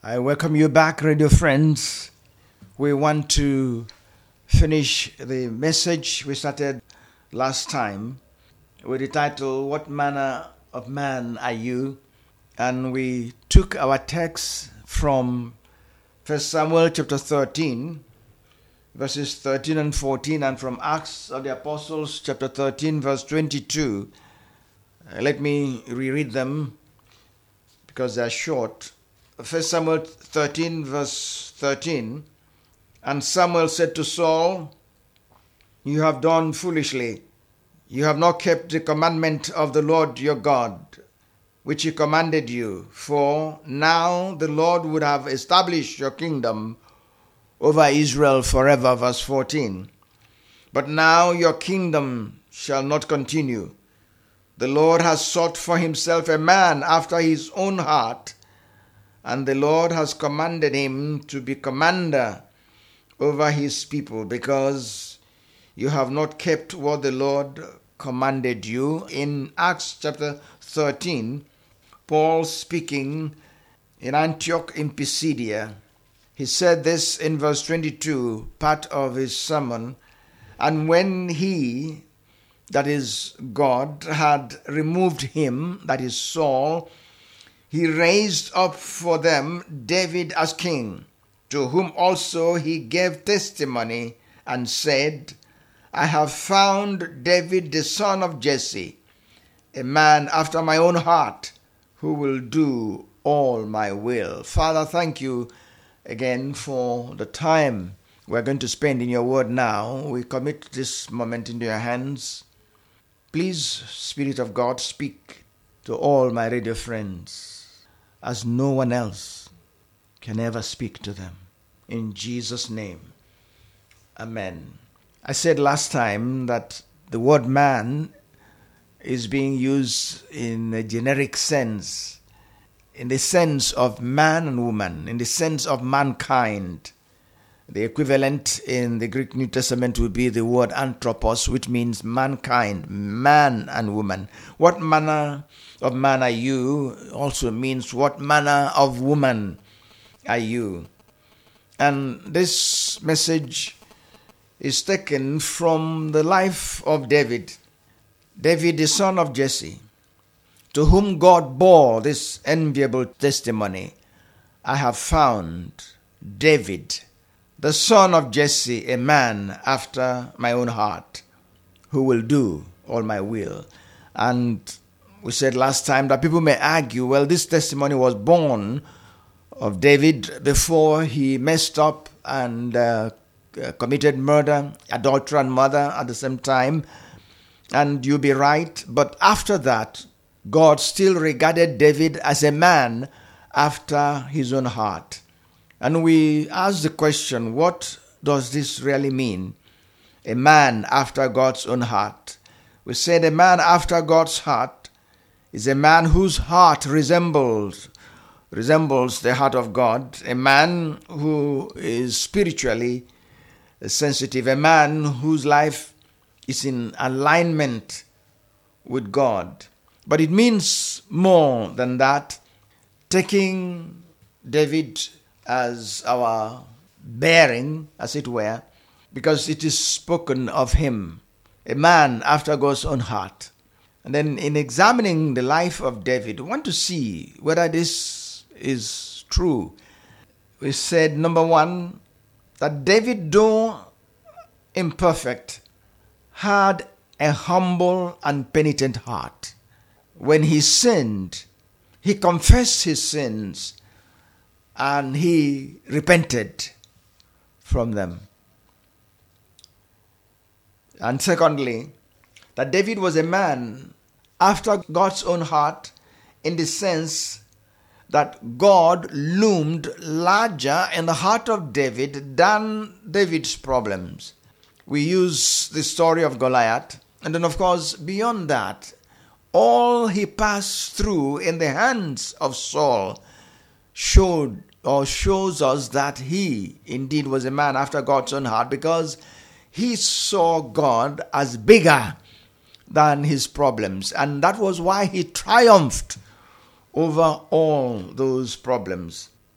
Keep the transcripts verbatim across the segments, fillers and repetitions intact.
I welcome you back, radio friends. We want to finish the message we started last time with the title, What Manner of Man Are You? And we took our text from First Samuel chapter thirteen, verses thirteen and fourteen, and from Acts of the Apostles chapter thirteen, verse twenty-two. Uh, let me reread them because they are short. First Samuel thirteen, verse thirteen. And Samuel said to Saul, "You have done foolishly. You have not kept the commandment of the Lord your God, which he commanded you. For now the Lord would have established your kingdom over Israel forever." Verse fourteen. "But now your kingdom shall not continue. The Lord has sought for himself a man after his own heart, and the Lord has commanded him to be commander over his people, because you have not kept what the Lord commanded you." In Acts chapter thirteen, Paul speaking in Antioch in Pisidia, he said this in verse twenty-two, part of his sermon. "And when he, that is God, had removed him, that is Saul, he raised up for them David as king, to whom also he gave testimony and said, I have found David the son of Jesse, a man after my own heart, who will do all my will." Father, thank you again for the time we're going to spend in your word now. We commit this moment into your hands. Please, Spirit of God, speak to all my radio friends as no one else can ever speak to them. In Jesus' name, amen. I said last time that the word man is being used in a generic sense, in the sense of man and woman, in the sense of mankind. The equivalent in the Greek New Testament would be the word anthropos, which means mankind, man and woman. What manner of man are you also means what manner of woman are you. And this message is taken from the life of David. David, the son of Jesse, to whom God bore this enviable testimony, "I have found David, the son of Jesse, a man after my own heart, who will do all my will." And we said last time that people may argue, well, this testimony was born of David before he messed up and uh, committed murder, adultery, and murder at the same time. And you'll be right. But after that, God still regarded David as a man after his own heart. And we asked the question, what does this really mean? A man after God's own heart. We said a man after God's heart is a man whose heart resembles resembles the heart of God, a man who is spiritually sensitive, a man whose life is in alignment with God. But it means more than that. Taking David as our bearing, as it were, because it is spoken of him, a man after God's own heart. And then in examining the life of David, we want to see whether this is true. We said, number one, that David, though imperfect, had a humble and penitent heart. When he sinned, he confessed his sins and he repented from them. And secondly, that David was a man after God's own heart, in the sense that God loomed larger in the heart of David than David's problems. We use the story of Goliath, and then of course beyond that, all he passed through in the hands of Saul showed or shows us that he indeed was a man after God's own heart, because he saw God as bigger than his problems. And that was why he triumphed over all those problems.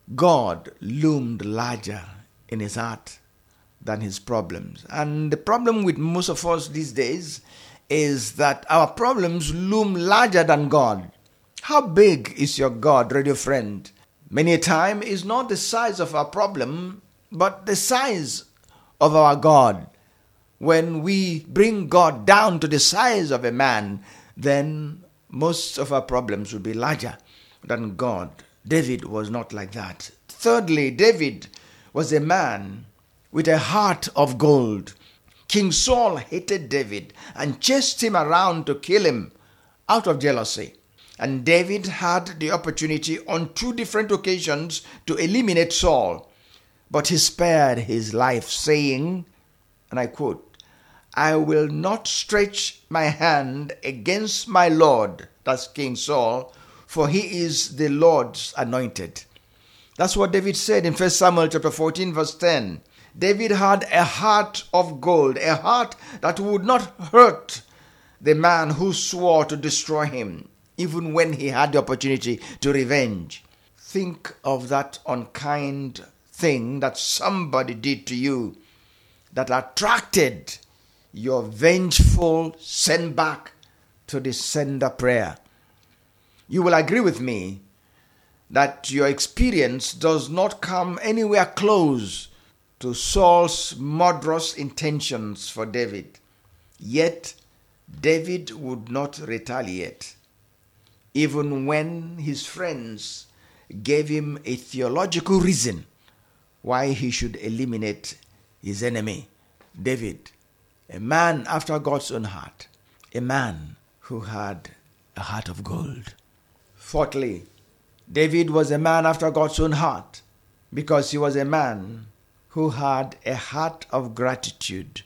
God loomed larger in his heart than his problems. And the problem with most of us these days is that our problems loom larger than God. How big is your God, radio friend? Many a time is not the size of our problem, but the size of our God. When we bring God down to the size of a man, then most of our problems will be larger than God. David was not like that. Thirdly, David was a man with a heart of gold. King Saul hated David and chased him around to kill him out of jealousy. And David had the opportunity on two different occasions to eliminate Saul. But he spared his life, saying, and I quote, "I will not stretch my hand against my Lord," that's King Saul, "for he is the Lord's anointed." That's what David said in First Samuel chapter fourteen, verse ten. David had a heart of gold, a heart that would not hurt the man who swore to destroy him, even when he had the opportunity to revenge. Think of that unkind thing that somebody did to you that attracted your vengeful send back to the sender prayer. You will agree with me that your experience does not come anywhere close to Saul's murderous intentions for David. Yet, David would not retaliate, even when his friends gave him a theological reason why he should eliminate his enemy. David, a man after God's own heart, a man who had a heart of gold. Fourthly, David was a man after God's own heart because he was a man who had a heart of gratitude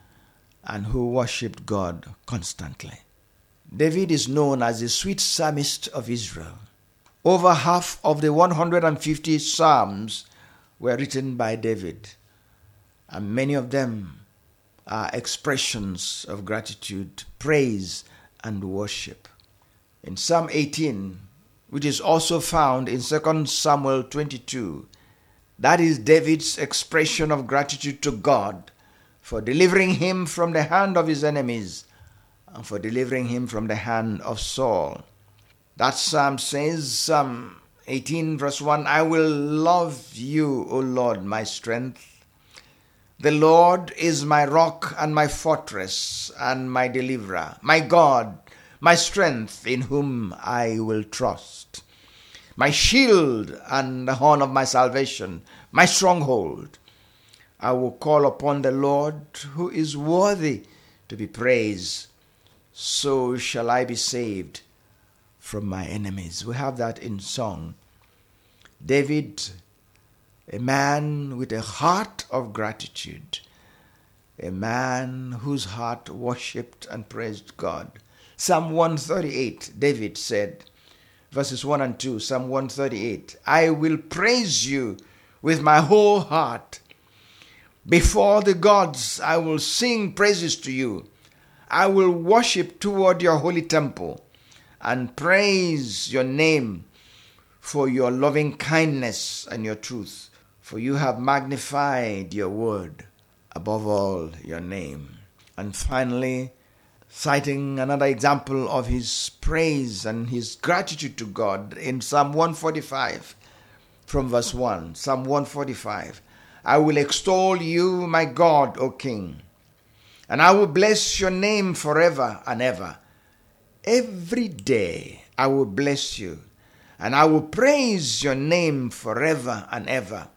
and who worshipped God constantly. David is known as the sweet psalmist of Israel. Over half of the one hundred fifty psalms were written by David, and many of them are expressions of gratitude, praise, and worship. In Psalm eighteen, which is also found in Second Samuel twenty-two, that is David's expression of gratitude to God for delivering him from the hand of his enemies and for delivering him from the hand of Saul. That psalm says, Psalm eighteen verse one, "I will love you, O Lord, my strength. The Lord is my rock and my fortress and my deliverer, my God, my strength in whom I will trust, my shield and the horn of my salvation, my stronghold. I will call upon the Lord who is worthy to be praised. So shall I be saved from my enemies." We have that in song. David, a man with a heart of gratitude, a man whose heart worshipped and praised God. Psalm one thirty-eight, David said, verses one and two, Psalm one thirty-eight, "I will praise you with my whole heart. Before the gods I will sing praises to you. I will worship toward your holy temple and praise your name for your loving kindness and your truth. For you have magnified your word above all your name." And finally, citing another example of his praise and his gratitude to God in Psalm one forty-five from verse one. Psalm one forty-five. "I will extol you, my God, O King, and I will bless your name forever and ever. Every day I will bless you, and I will praise your name forever and ever.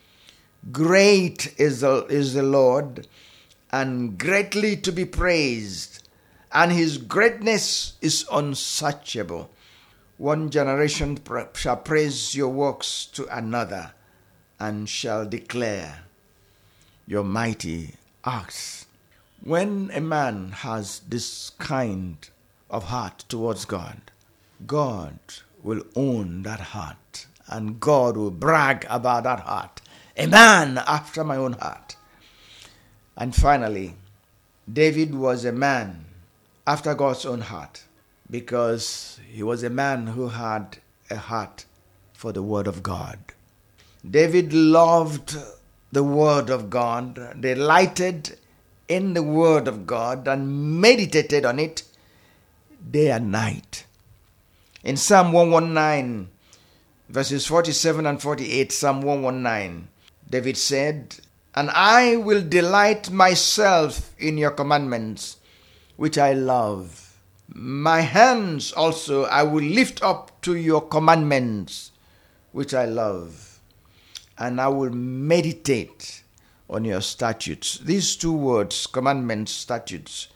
Great is the, is the Lord, and greatly to be praised, and his greatness is unsearchable. One generation shall praise your works to another, and shall declare your mighty acts." When a man has this kind of heart towards God, God will own that heart, and God will brag about that heart. A man after my own heart. And finally, David was a man after God's own heart because he was a man who had a heart for the word of God. David loved the Word of God, delighted in the Word of God, and meditated on it day and night. In Psalm one nineteen, verses forty-seven and forty-eight, Psalm one nineteen, David said, "And I will delight myself in your commandments, which I love. My hands also I will lift up to your commandments, which I love. And I will meditate on your statutes." These two words, commandments, statutes,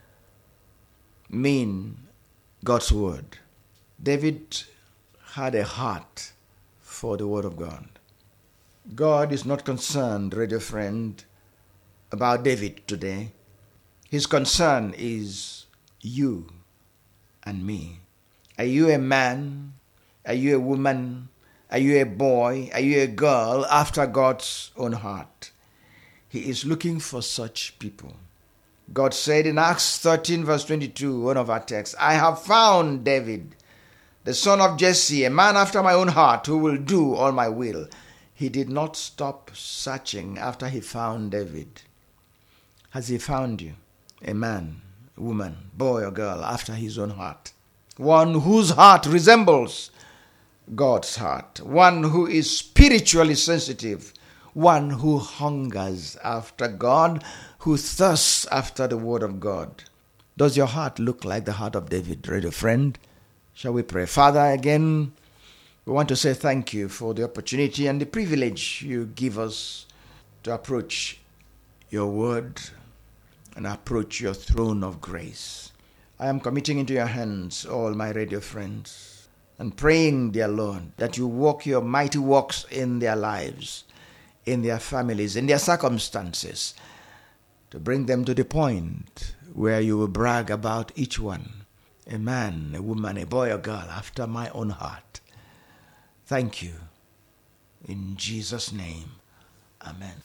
mean God's word. David had a heart for the word of God. God is not concerned, radio friend, about David today. His concern is you and me. Are you a man? Are you a woman? Are you a boy? Are you a girl after God's own heart? He is looking for such people. God said in Acts thirteen verse twenty-two, one of our texts, "I have found David, the son of Jesse, a man after my own heart, who will do all my will." He did not stop searching after he found David. Has he found you? A man, a woman, boy or girl after his own heart. One whose heart resembles God's heart. One who is spiritually sensitive. One who hungers after God, who thirsts after the word of God. Does your heart look like the heart of David, radio friend? Shall we pray? Father, again, we want to say thank you for the opportunity and the privilege you give us to approach your word and approach your throne of grace. I am committing into your hands all my radio friends and praying, dear Lord, that you work your mighty works in their lives, in their families, in their circumstances, to bring them to the point where you will brag about each one, a man, a woman, a boy or girl, after my own heart. Thank you. In Jesus' name, amen.